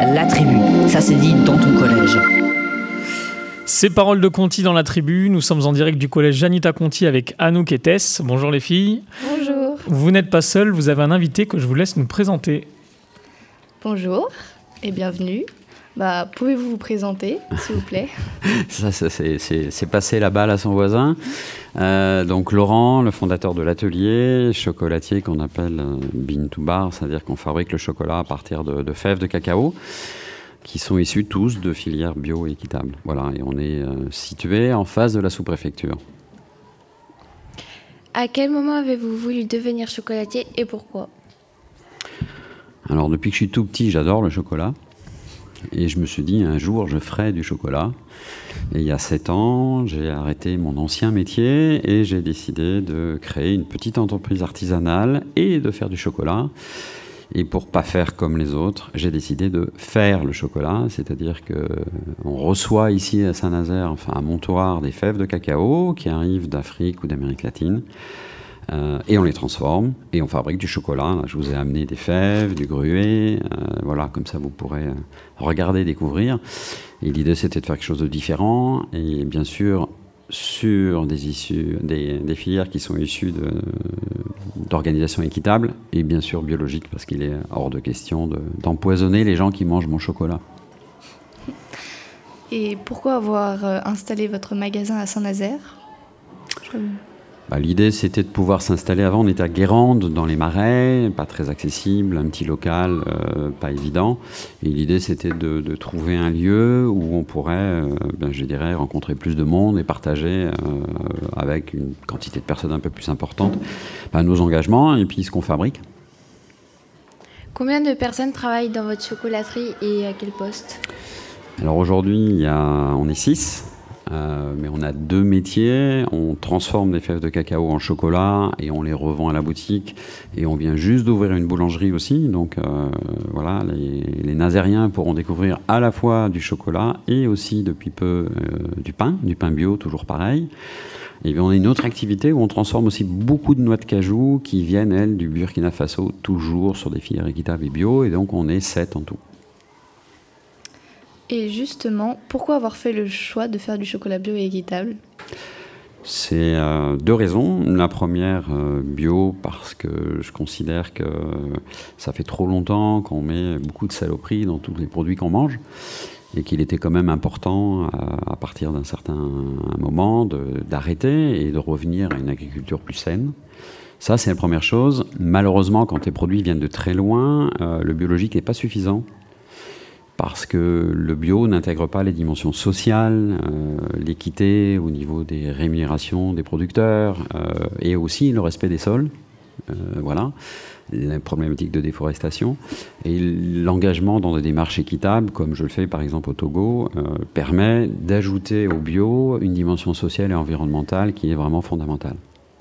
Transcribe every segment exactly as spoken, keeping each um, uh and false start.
La Tribu. Ça se dit dans ton collège. Ces paroles de Conti dans La Tribu. Nous sommes en direct du collège Janita Conti avec Anouk et Tess. Bonjour les filles. Bonjour. Vous n'êtes pas seules, vous avez un invité que je vous laisse nous présenter. Bonjour et bienvenue. Bah, pouvez-vous vous présenter, s'il vous plaît? Ça, ça c'est, c'est, c'est passer la balle à son voisin. Euh, donc Laurent, le fondateur de l'atelier chocolatier qu'on appelle euh, Bean to Bar, c'est-à-dire qu'on fabrique le chocolat à partir de, de fèves de cacao, qui sont issus tous de filières bio et équitables. Voilà, et on est euh, situé en face de la sous-préfecture. À quel moment avez-vous voulu devenir chocolatier et pourquoi? Alors depuis que je suis tout petit, j'adore le chocolat. Et je me suis dit, un jour, je ferai du chocolat. Et il y a sept ans, j'ai arrêté mon ancien métier et j'ai décidé de créer une petite entreprise artisanale et de faire du chocolat. Et pour pas faire comme les autres, j'ai décidé de faire le chocolat, c'est-à-dire qu'on reçoit ici à Saint-Nazaire, enfin à Montoire, des fèves de cacao qui arrivent d'Afrique ou d'Amérique latine. Euh, et on les transforme et on fabrique du chocolat. Là, je vous ai amené des fèves, du gruet, euh, voilà, comme ça vous pourrez euh, regarder, découvrir. Et l'idée, c'était de faire quelque chose de différent et bien sûr sur des issues, des, des filières qui sont issues de, d'organisations équitables et bien sûr biologiques, parce qu'il est hors de question de, d'empoisonner les gens qui mangent mon chocolat. Et pourquoi avoir euh, installé votre magasin à Saint-Nazaire? Je... Bah, l'idée, c'était de pouvoir s'installer. Avant, on était à Guérande, dans les Marais, pas très accessible, un petit local, euh, pas évident. Et l'idée, c'était de, de trouver un lieu où on pourrait, euh, ben, je dirais, rencontrer plus de monde et partager euh, avec une quantité de personnes un peu plus importante ben, nos engagements et puis ce qu'on fabrique. Combien de personnes travaillent dans votre chocolaterie et à quel poste? Alors aujourd'hui, il y a, on est six. Euh, mais on a deux métiers, on transforme des fèves de cacao en chocolat et on les revend à la boutique et on vient juste d'ouvrir une boulangerie aussi, donc euh, voilà, les, les Nazériens pourront découvrir à la fois du chocolat et aussi depuis peu euh, du pain, du pain bio, toujours pareil. Et bien on a une autre activité où on transforme aussi beaucoup de noix de cajou qui viennent, elles, du Burkina Faso, toujours sur des filières équitables et bio, et donc on est sept en tout. Et justement, pourquoi avoir fait le choix de faire du chocolat bio et équitable? C'est euh, deux raisons. La première, euh, bio, parce que je considère que ça fait trop longtemps qu'on met beaucoup de saloperies dans tous les produits qu'on mange et qu'il était quand même important, à, à partir d'un certain moment, de, d'arrêter et de revenir à une agriculture plus saine. Ça, c'est la première chose. Malheureusement, quand les produits viennent de très loin, euh, le biologique n'est pas suffisant. Parce que le bio n'intègre pas les dimensions sociales, euh, l'équité au niveau des rémunérations des producteurs euh, et aussi le respect des sols, euh, voilà, la problématique de déforestation. Et l'engagement dans des démarches équitables, comme je le fais par exemple au Togo, euh, permet d'ajouter au bio une dimension sociale et environnementale qui est vraiment fondamentale.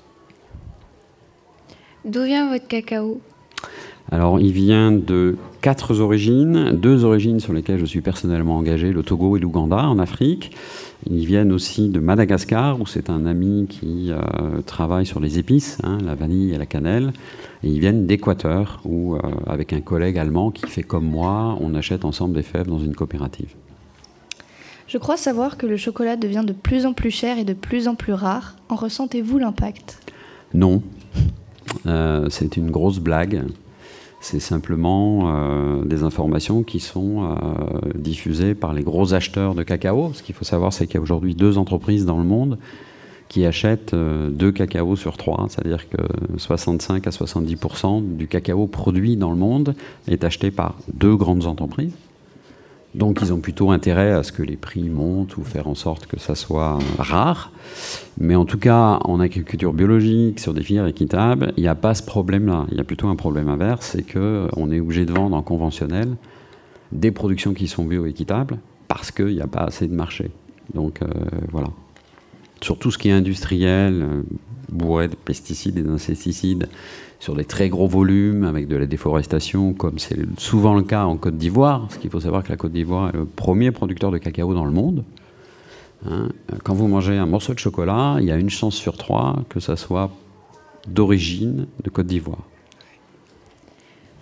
D'où vient votre cacao ? Alors, il vient de quatre origines, deux origines sur lesquelles je suis personnellement engagé, le Togo et l'Ouganda en Afrique. Ils viennent aussi de Madagascar, où c'est un ami qui euh, travaille sur les épices, hein, la vanille et la cannelle. Et ils viennent d'Équateur, où, euh, avec un collègue allemand qui fait comme moi, on achète ensemble des fèves dans une coopérative. Je crois savoir que le chocolat devient de plus en plus cher et de plus en plus rare. En ressentez-vous l'impact ? Non. Euh, c'est une grosse blague. C'est simplement euh, des informations qui sont euh, diffusées par les gros acheteurs de cacao. Ce qu'il faut savoir, c'est qu'il y a aujourd'hui deux entreprises dans le monde qui achètent euh, deux cacao sur trois. C'est-à-dire que soixante-cinq à soixante-dix pour cent du cacao produit dans le monde est acheté par deux grandes entreprises. Donc ils ont plutôt intérêt à ce que les prix montent ou faire en sorte que ça soit rare. Mais en tout cas, en agriculture biologique, sur des filières équitables, il n'y a pas ce problème-là. Il y a plutôt un problème inverse, c'est qu'on est obligé de vendre en conventionnel des productions qui sont bio-équitables parce qu'il n'y a pas assez de marché. Donc euh, voilà. Sur tout ce qui est industriel, euh, bourré de pesticides et d'insecticides, sur des très gros volumes, avec de la déforestation, comme c'est souvent le cas en Côte d'Ivoire, parce qu'il faut savoir que la Côte d'Ivoire est le premier producteur de cacao dans le monde. Hein, quand vous mangez un morceau de chocolat, il y a une chance sur trois que ça soit d'origine de Côte d'Ivoire.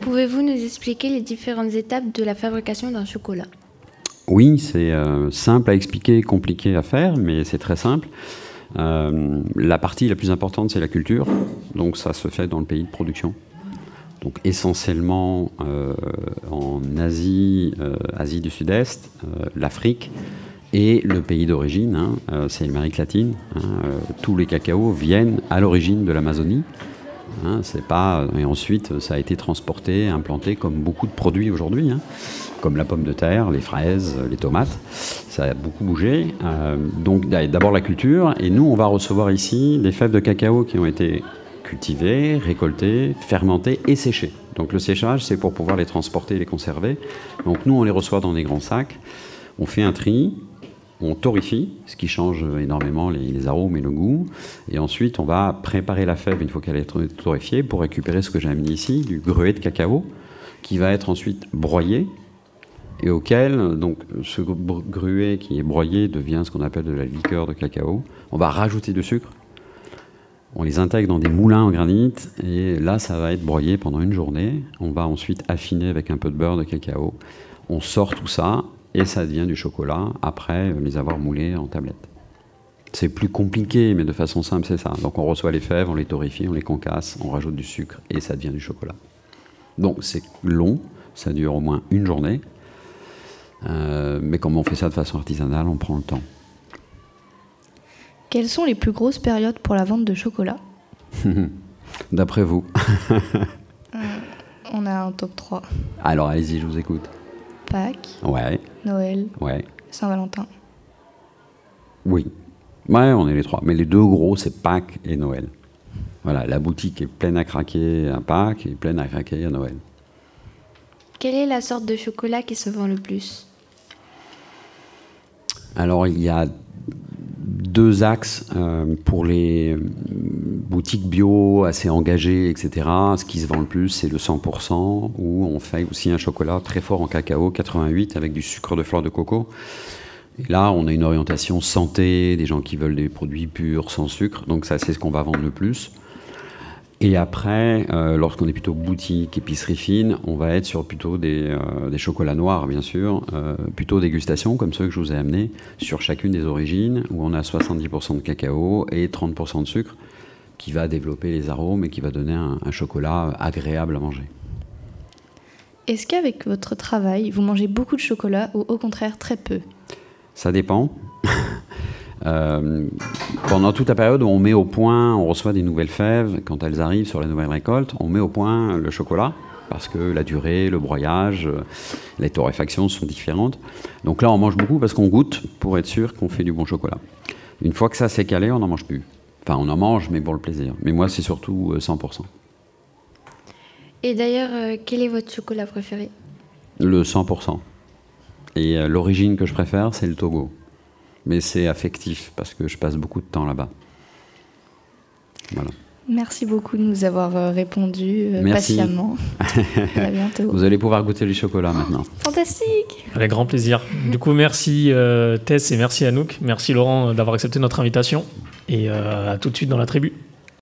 Pouvez-vous nous expliquer les différentes étapes de la fabrication d'un chocolat ? Oui, c'est euh, simple à expliquer, compliqué à faire, mais c'est très simple. Euh, la partie la plus importante, c'est la culture. Donc ça se fait dans le pays de production. Donc essentiellement euh, en Asie, euh, Asie du Sud-Est, euh, l'Afrique et le pays d'origine, hein, euh, c'est l'Amérique latine. Hein, euh, tous les cacaos viennent à l'origine de l'Amazonie. Hein, c'est pas, et ensuite, ça a été transporté, implanté comme beaucoup de produits aujourd'hui, hein, comme la pomme de terre, les fraises, les tomates. Ça a beaucoup bougé. Euh, donc d'abord la culture, et nous, on va recevoir ici des fèves de cacao qui ont été cultivées, récoltées, fermentées et séchées. Donc le séchage, c'est pour pouvoir les transporter et les conserver. Donc nous, on les reçoit dans des grands sacs. On fait un tri. On torréfie, ce qui change énormément les, les arômes et le goût. Et ensuite, on va préparer la fève une fois qu'elle est torréfiée pour récupérer ce que j'ai amené ici, du gruet de cacao, qui va être ensuite broyé et auquel, donc, ce gruet qui est broyé devient ce qu'on appelle de la liqueur de cacao. On va rajouter du sucre. On les intègre dans des moulins en granit et là, ça va être broyé pendant une journée. On va ensuite affiner avec un peu de beurre de cacao. On sort tout ça. Et ça devient du chocolat après les avoir moulés en tablette. C'est plus compliqué, mais de façon simple, c'est ça. Donc on reçoit les fèves, on les torréfie, on les concasse, on rajoute du sucre et ça devient du chocolat. Donc c'est long, ça dure au moins une journée. Euh, mais comme on fait ça de façon artisanale, on prend le temps. Quelles sont les plus grosses périodes pour la vente de chocolat ? D'après vous. euh, On a un top trois. Alors allez-y, je vous écoute. Pâques, ouais. Noël, ouais. Saint-Valentin. Oui, ouais, on est les trois. Mais les deux gros, c'est Pâques et Noël. Voilà, la boutique est pleine à craquer à Pâques et pleine à craquer à Noël. Quelle est la sorte de chocolat qui se vend le plus ? Alors, il y a deux axes euh, pour les boutiques bio assez engagées, et cetera. Ce qui se vend le plus, c'est le cent pour cent, où on fait aussi un chocolat très fort en cacao, quatre-vingt-huit, avec du sucre de fleur de coco. Et là, on a une orientation santé, des gens qui veulent des produits purs, sans sucre. Donc ça, c'est ce qu'on va vendre le plus. Et après, euh, lorsqu'on est plutôt boutique, épicerie fine, on va être sur plutôt des, euh, des chocolats noirs, bien sûr, euh, plutôt dégustation, comme ceux que je vous ai amenés, sur chacune des origines, où on a soixante-dix pour cent de cacao et trente pour cent de sucre, qui va développer les arômes et qui va donner un, un chocolat agréable à manger. Est-ce qu'avec votre travail, vous mangez beaucoup de chocolat ou au contraire très peu ? Ça dépend. Euh, pendant toute la période où on met au point, on reçoit des nouvelles fèves, quand elles arrivent sur la nouvelle récolte, on met au point le chocolat, parce que la durée, le broyage, les torréfactions sont différentes. Donc là, on mange beaucoup parce qu'on goûte pour être sûr qu'on fait du bon chocolat. Une fois que ça s'est calé, on n'en mange plus. Enfin, on en mange, mais pour le plaisir. Mais moi, c'est surtout cent pour cent. Et d'ailleurs, euh, quel est votre chocolat préféré ? Le cent pour cent. Et euh, l'origine que je préfère, c'est le Togo. Mais c'est affectif, parce que je passe beaucoup de temps là-bas. Voilà. Merci beaucoup de nous avoir répondu euh, Merci. patiemment. À bientôt. Vous allez pouvoir goûter les chocolats maintenant. Fantastique. Avec grand plaisir. Du coup, merci euh, Tess et merci Anouk. Merci Laurent d'avoir accepté notre invitation. Et euh, à tout de suite dans la tribu.